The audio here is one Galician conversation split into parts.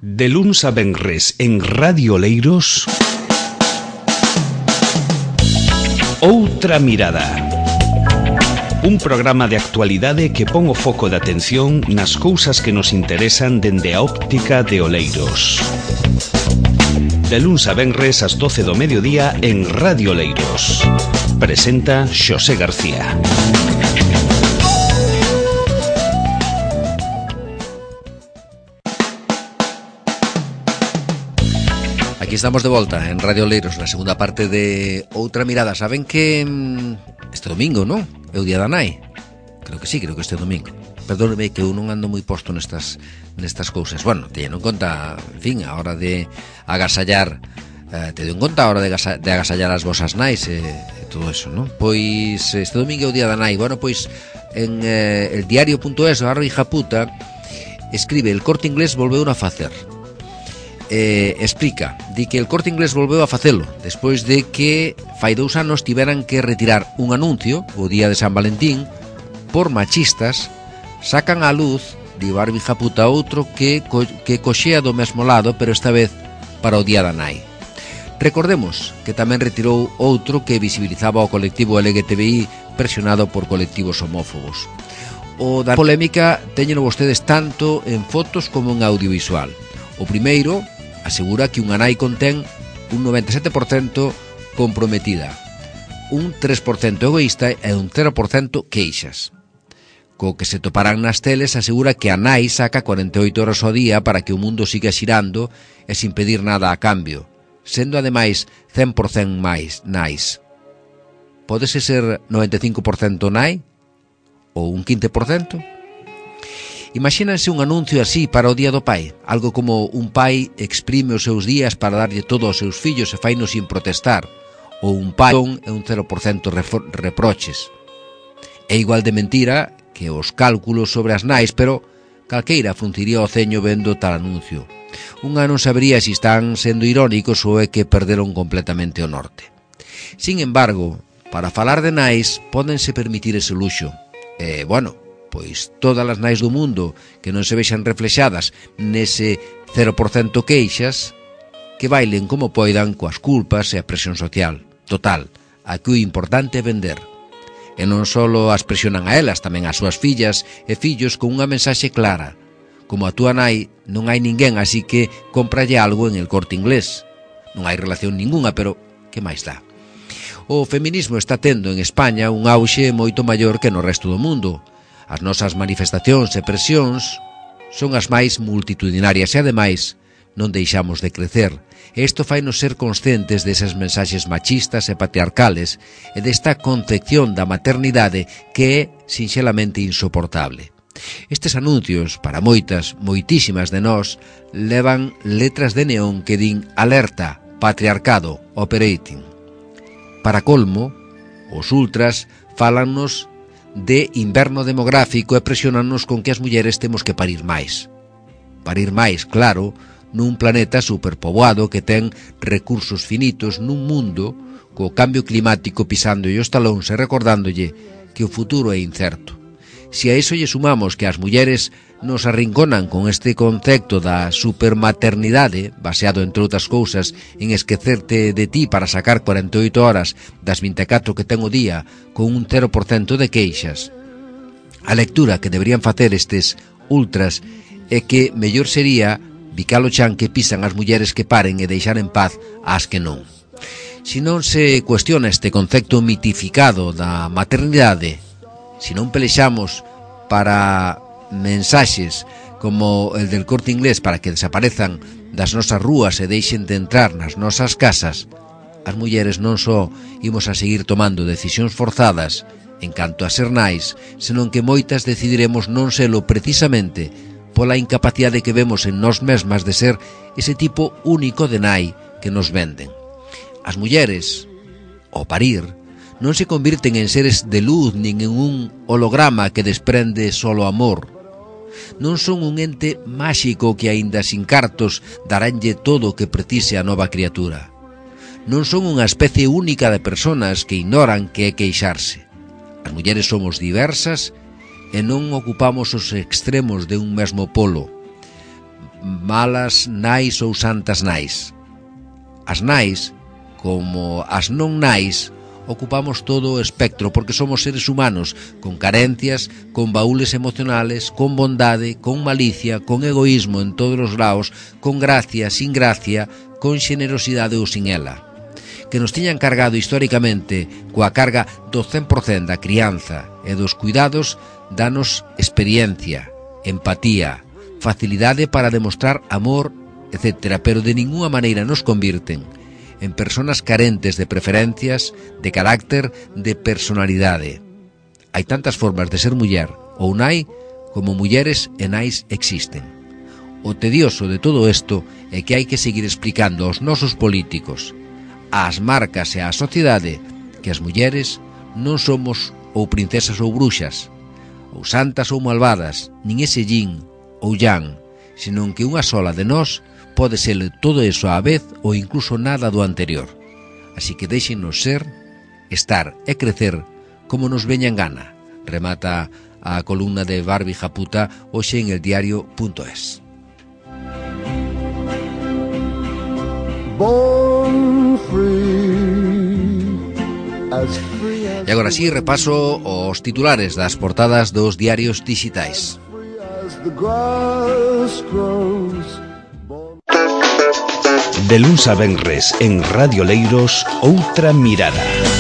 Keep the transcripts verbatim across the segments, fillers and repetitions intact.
De luns a venres en Radio Oleiros, Outra Mirada. Un programa de actualidade que pon o foco de atención nas cousas que nos interesan dende a óptica de Oleiros. De luns a venres ás doce do mediodía en Radio Oleiros. Presenta Xosé García. Aquí estamos de volta en Radio Oleiros, na segunda parte de Outra Mirada. Saben que este domingo, non? É o Día da Nai. Creo que sí, creo que este domingo. Perdóneme que eu non ando moi posto nestas nestas cousas. Bueno, teñen en conta, en fin, a hora de agasallar, eh, teñen en conta a hora de, agasa, de agasallar as vosas nais e eh, todo eso, non? Pois este domingo é o Día da Nai. Bueno, pois en eh, el diario punto es, a hija puta, escribe: el Corte Inglés volveu a facer. Eh, explica, di que el Corte Inglés volveu a facelo despois de que fai dous anos tiveran que retirar un anuncio o día de San Valentín por machistas. Sacan á luz, di Barbie Japuta, outro que, co, que coxea do mesmo lado, pero esta vez para o Día da Nai. Recordemos que tamén retirou outro que visibilizaba o colectivo L G T B I presionado por colectivos homófobos. O da polémica teñeno vostedes tanto en fotos como en audiovisual. O primeiro asegura que unha nai contén un noventa e sete por cento comprometida, un tres por cento egoísta e un cero por cento queixas. Co que se toparán nas teles asegura que a nai saca cuarenta e oito horas ao día para que o mundo siga xirando e sin pedir nada a cambio, sendo ademais cen por cento máis nais. Pódese ser noventa e cinco por cento nai? Ou un quince por cento? Imagínanse un anuncio así para o Día do Pai, algo como un pai exprime os seus días para darlle todo aos seus fillos e faino sin protestar, ou un pai é un cero por cento reproches. É igual de mentira que os cálculos sobre as nais, pero calqueira frunciría o ceño vendo tal anuncio. Unha non sabería se están sendo irónicos ou é que perderon completamente o norte. Sin embargo, para falar de nais, pódense permitir ese luxo. E, bueno, pois todas as nais do mundo que non se vexan reflexadas nese cero por cento queixas, que bailen como poidan coas culpas e a presión social. Total, aquí o importante é vender. E non só as presionan a elas, tamén as súas fillas e fillos con unha mensaxe clara. Como a túa nai non hai ninguén, así que cómpralle algo en el Corte Inglés. Non hai relación ninguna, pero que máis dá? O feminismo está tendo en España un auxe moito maior que no resto do mundo. As nosas manifestacións e presións son as máis multitudinarias e, ademais, non deixamos de crecer. E isto fainos ser conscientes desas mensaxes machistas e patriarcales e desta concepción da maternidade que é sinxelamente insoportable. Estes anuncios, para moitas, moitísimas de nós, levan letras de neón que din alerta, patriarcado, operating. Para colmo, os ultras fálannos de inverno demográfico e presionannos con que as mulleres temos que parir máis. Parir máis, claro, nun planeta superpoboado que ten recursos finitos, nun mundo co cambio climático pisándolle os talóns e recordándolle que o futuro é incerto. Se a iso lle sumamos que as mulleres nos arrinconan con este concepto da supermaternidade, baseado, entre outras cousas, en esquecerte de ti para sacar cuarenta e oito horas das vinte e catro que ten o día con un cero por cento de queixas, a lectura que deberían facer estes ultras é que mellor sería bicar o chan que pisan as mulleres que paren e deixar en paz as que non. Se non se cuestiona este concepto mitificado da maternidade, se non pelexamos para mensaxes como el del Corte Inglés para que desaparezan das nosas rúas e deixen de entrar nas nosas casas, as mulleres non só imos a seguir tomando decisións forzadas en canto a ser nais, senón que moitas decidiremos non selo precisamente pola incapacidade que vemos en nós mesmas de ser ese tipo único de nai que nos venden. As mulleres, ao parir, non se convirten en seres de luz nin en un holograma que desprende solo amor. Non son un ente máxico que aínda sin cartos daránlle todo o que precise a nova criatura. Non son unha especie única de personas que ignoran que é queixarse. As mulleres somos diversas e non ocupamos os extremos de un mesmo polo. malas nais ou santas nais. As nais, como as non nais, ocupamos todo o espectro porque somos seres humanos con carencias, con baúles emocionales, con bondade, con malicia, con egoísmo en todos os lados, con gracia, sin gracia, con xenerosidade ou sin ela. Que nos tiñan cargado históricamente coa carga do cen por cento da crianza e dos cuidados danos experiencia, empatía, facilidade para demostrar amor, etcétera, pero de ninguna maneira nos convirten en personas carentes de preferencias, de carácter, de personalidade. Hai tantas formas de ser muller ou nai como mulleres e nais existen. O tedioso de todo isto é que hai que seguir explicando aos nosos políticos, ás marcas e á sociedade que as mulleres non somos ou princesas ou bruxas, ou santas ou malvadas, nin ese yin ou yang, senón que unha sola de nós pode ser todo eso á vez ou incluso nada do anterior. Así que deixenos ser, estar e crecer como nos veña en gana. Remata a columna de Barbie Japuta hoxe en el diario punto es. E agora sí, repaso os titulares das portadas dos diarios digitais. De luns a venres en Radio Leiros, Outra Mirada.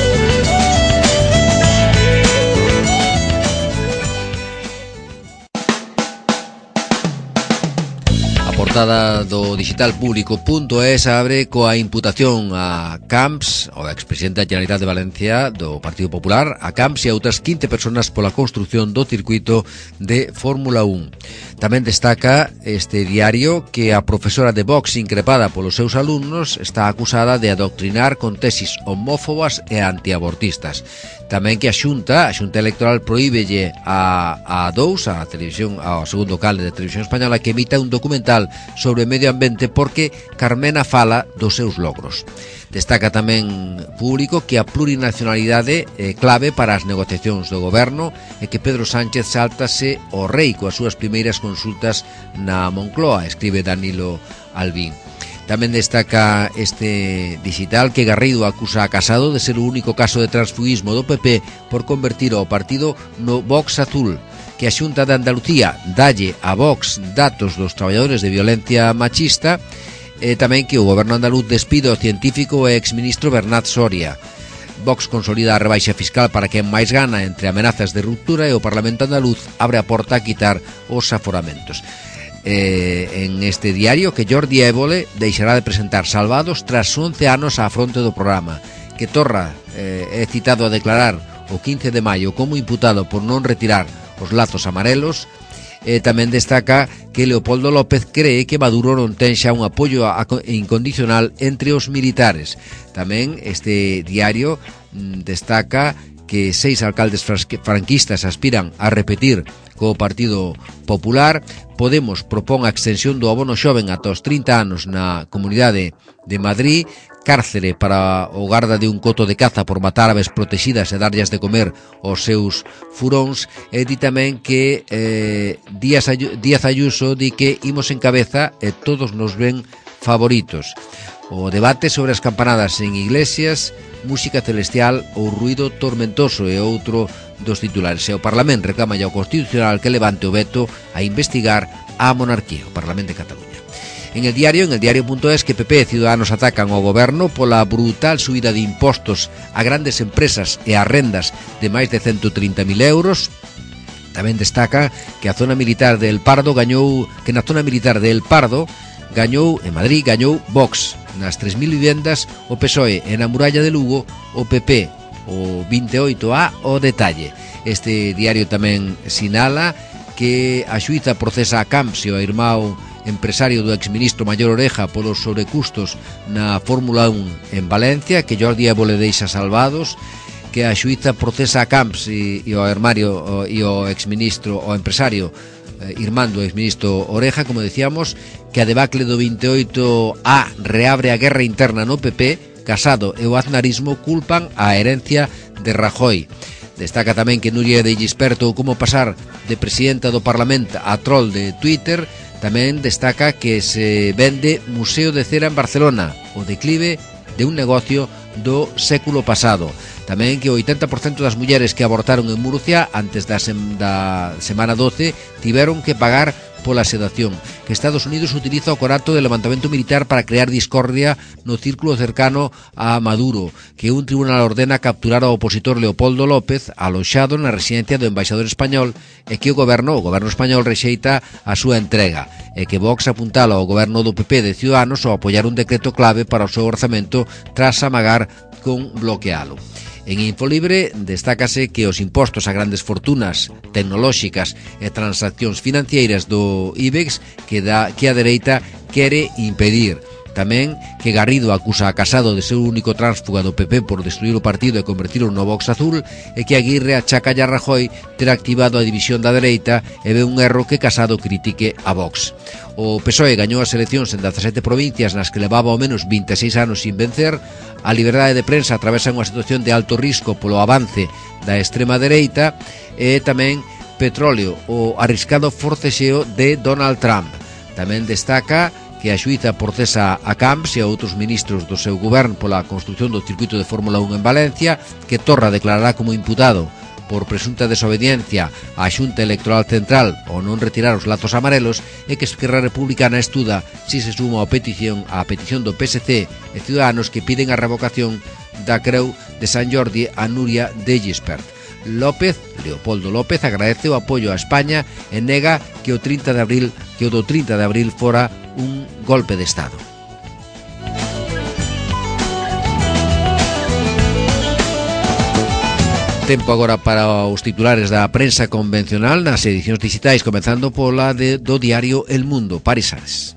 A portada do digital público punto es abre coa imputación a Camps, o expresidente da Generalitat de Valencia do Partido Popular, a Camps e a outras quince personas pola construción do circuito de Fórmula un. Tamén destaca este diario que a profesora de Vox increpada polos seus alumnos está acusada de adoctrinar con tesis homófobas e antiabortistas. Tamén que a Xunta, a Xunta Electoral prohíbelle a, a dous, a televisión, ao segundo canle de Televisión Española, que emita un documental sobre o medio ambiente porque Carmena fala dos seus logros. Destaca tamén Público que a plurinacionalidade é clave para as negociacións do goberno e que Pedro Sánchez sáltase o rei coas súas primeiras consultas na Moncloa, escribe Danilo Albín. Tamén destaca este digital que Garrido acusa a Casado de ser o único caso de transfugismo do P P por convertir ao partido no Vox Azul, que a Xunta de Andalucía dalle a Vox datos dos traballadores de violencia machista, e tamén que o goberno andaluz despide o científico e exministro Bernat Soria. Vox consolida a rebaixa fiscal para quen máis gana entre amenazas de ruptura e o Parlamento andaluz abre a porta a quitar os aforamentos. Eh, en este diario que Jordi Évole deixará de presentar Salvados tras once anos á fronte do programa, que Torra eh, é citado a declarar o quince de maio como imputado por non retirar os lazos amarelos. E tamén destaca que Leopoldo López cree que Maduro non ten xa un apoio a, a, incondicional entre os militares. Tamén este diario mm, destaca que seis alcaldes franquistas aspiran a repetir co Partido Popular. Podemos propón a extensión do abono xoven ata os trinta anos na Comunidade de Madrid. Cárcere para o garda de un coto de caza por matar aves protegidas e darllas de comer aos seus furóns. E di tamén que eh, Díaz, Ay- Díaz Ayuso di que imos en cabeza e todos nos ven favoritos. O debate sobre as campanadas en iglesias, música celestial ou ruido tormentoso é outro dos titulares. E o Parlamento reclama ao Constitucional que levante o veto a investigar a monarquía, o Parlamento de Cataluña. En el diario, en el diario punto es, que P P e Ciudadanos atacan ao goberno pola brutal subida de impostos a grandes empresas e a rendas de máis de ciento trinta mil euros. Tamén destaca que a zona militar de El Pardo gañou, que na zona militar de El Pardo gañou, en Madrid, gañou Vox. Nas tres mil vivendas o P S O E, e na muralla de Lugo o P P, o veintioito A o detalle. Este diario tamén sinala que a xuíza procesa a Camps e o irmão empresario do exministro Mayor Oreja polos sobrecustos na Fórmula un en Valencia, que Jordi Évole deixa salvados, que a xuíza procesa a Camps e, e o armario e o exministro, o empresario eh, irmán do exministro Oreja, como decíamos, que a debacle do veintioito A reabre a guerra interna no P P. Casado e o aznarismo culpan a herencia de Rajoy. Destaca tamén que Núria de Gisperto como pasar de presidenta do Parlamento a troll de Twitter. Tamén destaca que se vende Museo de Cera en Barcelona, o declive de un negocio do século pasado. Tamén que o oitenta por cento das mulleres que abortaron en Murcia antes da, sem da semana doce tiveron que pagar pola sedación, que Estados Unidos utiliza o conato de levantamento militar para crear discordia no círculo cercano a Maduro, que un tribunal ordena capturar ao opositor Leopoldo López aloxado na residencia do embaixador español e que o goberno, o goberno español rexeita a súa entrega, e que Vox apuntala ao goberno do P P de Ciudadanos ao apoiar un decreto clave para o seu orzamento tras amagar con bloquealo. En Infolibre destácase que os impostos a grandes fortunas tecnolóxicas e transaccións financeiras do IBEX que, da, que a dereita quere impedir. Tamén que Garrido acusa a Casado de ser o único tránsfuga do P P por destruir o partido e convertirlo no Vox azul, e que Aguirre achaca a Rajoy ter activado a división da dereita e ve un erro que Casado critique a Vox. O P S O E gañou as eleccións en dezasete provincias nas que levaba ao menos vinte e seis anos sin vencer. A liberdade de prensa atravesa unha situación de alto risco polo avance da extrema dereita, e tamén petróleo, o arriscado forcexeo de Donald Trump. Tamén destaca que a xuíza procesa a Camps e a outros ministros do seu goberno pola construción do circuito de Fórmula un en Valencia, que Torra declarará como imputado por presunta desobediencia á Xunta Electoral Central ou non retirar os lazos amarelos, e que Esquerra Republicana estuda si se suma a petición a petición do P S C e Ciudadanos que piden a revocación da Creu de San Jordi a Núria de Gispert. López, Leopoldo López, agradece o apoio a España e nega que o trinta de abril, que o do trinta de abril fora un golpe de Estado. Tempo agora para os titulares da prensa convencional nas edicións digitais, comenzando pola de, do diario El Mundo. Paris Sares.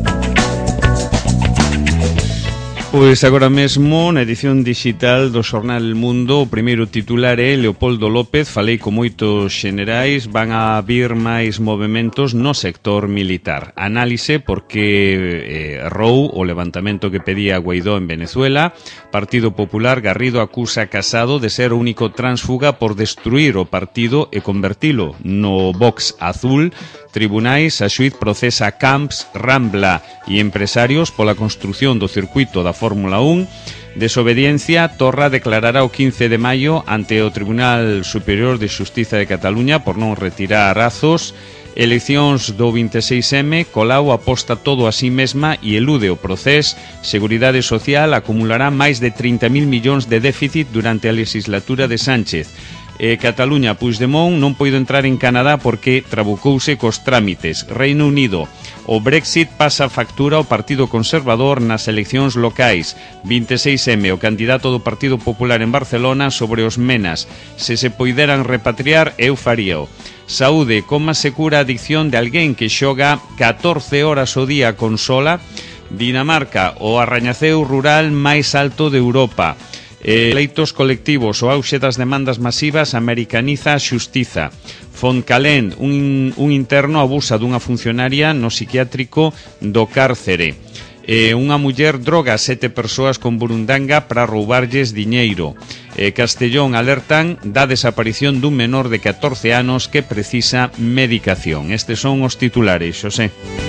Pois agora mesmo na edición digital do xornal El Mundo o primeiro titular é Leopoldo López, falei con moitos xenerais, van a vir máis movementos no sector militar. Análise porque eh, errou o levantamento que pedía Guaidó en Venezuela. Partido Popular, Garrido acusa a Casado de ser o único tránsfuga por destruir o partido e convertilo no Vox azul. Tribunais, a xuíz procesa a Camps, Rambla e empresarios pola construción do circuito da Fórmula un. Desobediencia, Torra declarará o quince de maio ante o Tribunal Superior de Xustiza de Cataluña por non retirar Azos. Eleccións do vinte e seis eme, Colau aposta todo a sí mesma e elude o procés. Seguridade Social acumulará máis de trinta mil millóns de déficit durante a legislatura de Sánchez. Eh, Cataluña, Puigdemont non poido entrar en Canadá porque trabucouse cos trámites. Reino Unido, o Brexit pasa factura ao Partido Conservador nas eleccións locais. vinte e seis eme, o candidato do Partido Popular en Barcelona sobre os menas. Se se poideran repatriar, eu faríao. Saúde, como se cura a adicción de alguén que xoga catorce horas ao día con sola. Dinamarca, o arrañaceu rural máis alto de Europa. Eh, leitos colectivos, o auxe das demandas masivas americaniza a xustiza. Foncalén, un, un interno abusa dunha funcionaria no psiquiátrico do cárcere. Eh, unha muller droga a sete persoas con burundanga para roubarlles diñeiro. Eh, Castellón, alertan da desaparición dun menor de catorce anos que precisa medicación. Estes son os titulares, Xosé.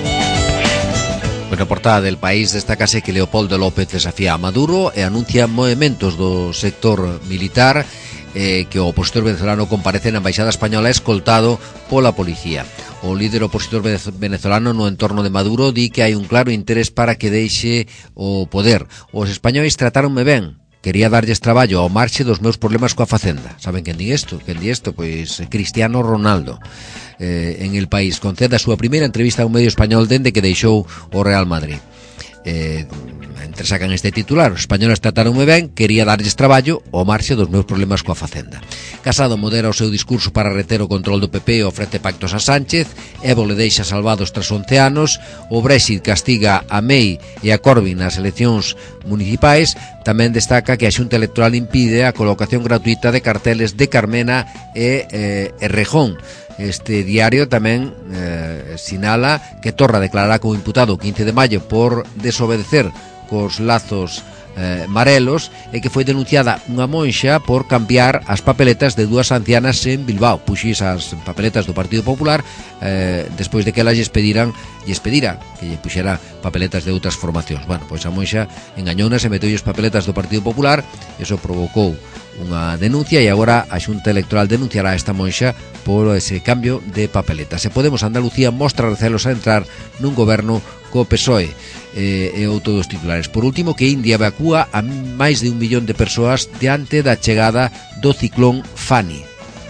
Na portada del País destácase que Leopoldo López desafía a Maduro e anuncia movementos do sector militar, eh, que o opositor venezolano comparece na Embaixada Española escoltado pola policía. O líder opositor venezolano no entorno de Maduro di que hai un claro interés para que deixe o poder. Os españois tratáronme ben, quería darlles traballo ao marxe dos meus problemas coa Facenda. Saben quen di isto? Quen di isto? Pois Cristiano Ronaldo. Eh, en El País concede a súa primeira entrevista a un medio español dende que deixou o Real Madrid. Eh, entresacan este titular: os españoles trataronme ben, quería darlles traballo ao marxe dos meus problemas coa Facenda. Casado modera o seu discurso para reter o control do P P e ofrece pactos a Sánchez. Evo le deixa salvados tras once anos. O Brexit castiga a May e a Corbyn nas eleccións municipais. Tamén destaca que a Xunta Electoral impide a colocación gratuita de carteles de Carmena e eh, Errejón. Este diario tamén eh, sinala que Torra declarará como imputado o quince de maio por desobedecer cos lazos eh, marelos, e que foi denunciada unha monxa por cambiar as papeletas de dúas ancianas en Bilbao. Puxis as papeletas do Partido Popular eh, despois de que elas lles pediran lles pedira que lle puxera papeletas de outras formacións. Bueno, pois a Monxa engañounas e meteu as papeletas do Partido Popular, eso provocou unha denuncia e agora a Xunta Electoral denunciará a esta Monxa por ese cambio de papeletas. E Podemos Andalucía mostra recelos a entrar nun goberno co P S O E eh, e outro dos titulares. Por último, que India evacúa a máis de un millón de persoas diante da chegada do ciclón Fani.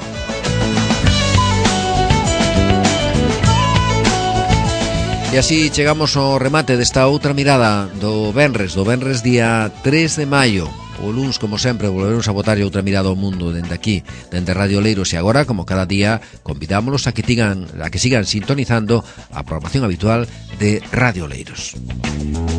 E así chegamos ao remate desta outra mirada do Venres, do Venres día tres de maio. O luns, como sempre, volveremos a botar outra mirada ao mundo dende aquí, dende Radio Oleiros, e agora, como cada día, convidámonos a que, tigan, a que sigan sintonizando a programación habitual de Radio Oleiros.